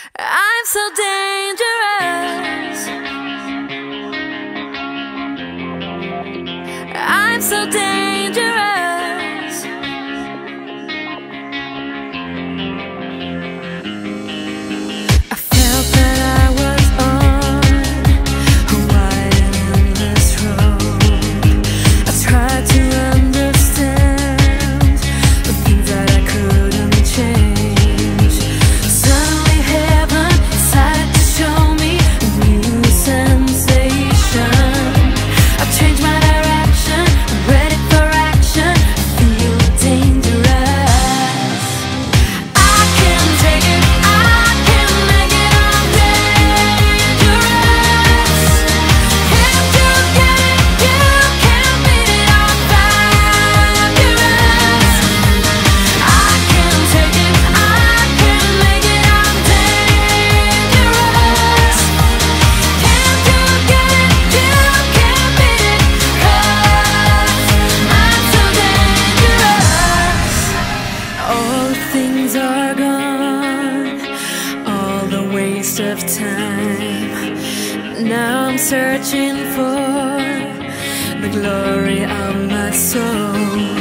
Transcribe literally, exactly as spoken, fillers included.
I'm so dangerous. I'm so dangerous. I felt that I was on a wide and endless road. I tried to understand the things that I couldn't change. Suddenly heaven decided to show me a new sensation. I changed my direction, I'm ready for action. I feel dangerous. I can take it, I can make it, I'm dangerous. Can't you get it? You can't beat it, I'm fabulous. I can take it, I can make it, I'm dangerous. Can't you get it? You can't beat it, 'cause I'm so dangerous. All things are gone, all the waste of time. Now I'm searching for the glory of my soul.